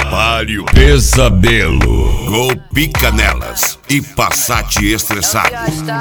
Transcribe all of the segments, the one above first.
Trabalho, pesadelo, golpe canelas e Passat estressado.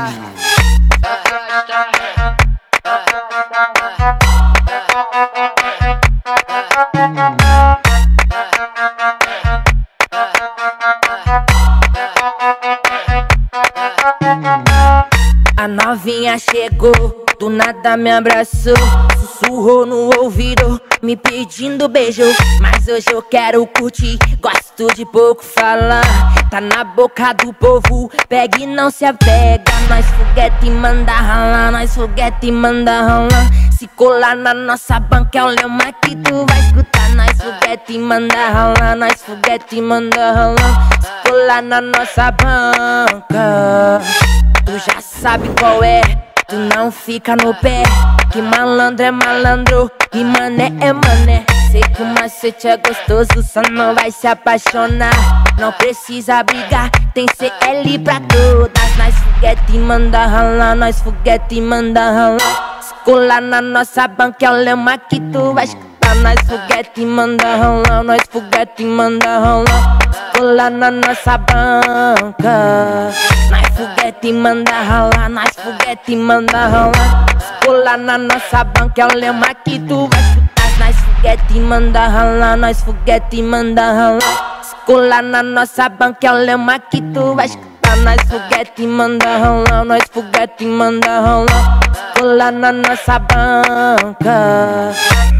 A novinha chegou, do nada me abraçou, sussurrou no ouvido, me pedindo beijo. Mas hoje eu quero curtir, gosto de pouco falar. Tá na boca do povo, pega e não se apega. Nós foguete manda ralar, nós foguete manda ralar. Se colar na nossa banca é o lema que tu vai escutar. Nós foguete manda ralar, nós foguete manda ralar. Se colar na nossa banca, tu já sabe qual é, tu não fica no pé. Que malandro é malandro e mané é mané. Sei que o macete é gostoso, só não vai se apaixonar. Não precisa brigar, tem CL pra todas. Nós foguete manda ralar, nós foguete manda ralar. Se colar na nossa banca é o lema que tu vai escutar. Nós foguete manda ralar, nós foguete manda ralar. Se colar na nossa banca, nós foguete manda ralar, nós foguete manda ralar. Se colar na nossa banca é o lema que tu vai escutar. Nós foguete manda ralar, nós foguete manda ralar. Se colar na nossa banca é o lema que tu vai escutar. Nós foguete manda ralar, nós foguete manda ralar. Se colar na nossa banca.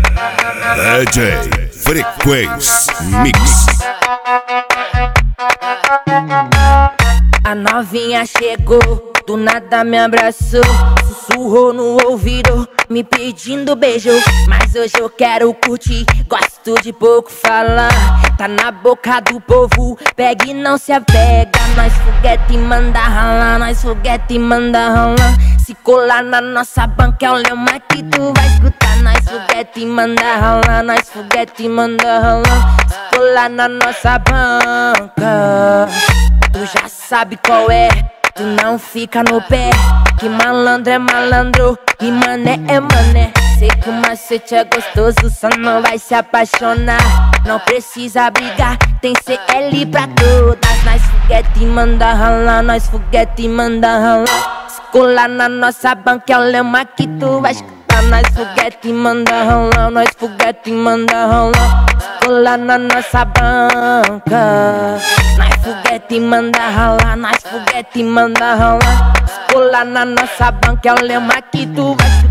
DJ Frequência Mix. A novinha chegou, do nada me abraçou, sussurrou no ouvido, me pedindo beijo. Mas hoje eu quero curtir, gosto de pouco falar. Tá na boca do povo, pega e não se apega. Nós foguete manda ralar, nós foguete manda ralar. Se colar na nossa banca é o lema que tu vai escutar. Nós foguete manda ralar, nós foguete manda ralar. Se colar na nossa banca, tu já sabe qual é, tu não fica no pé. Que malandro é malandro e mané é mané. Sei que o macete é gostoso, só não vai se apaixonar. Não precisa brigar, tem CL pra todas. Nós foguete manda ralar, nós foguete manda ralar. Se colar na nossa banca é o lema que tu vai escutar. Nós foguete manda ralar, nós foguete manda ralar. Se colar na nossa banca, nós foguete manda ralar, nós foguete manda ralar. Se colar na nossa banca é o lema que tu vai escutar.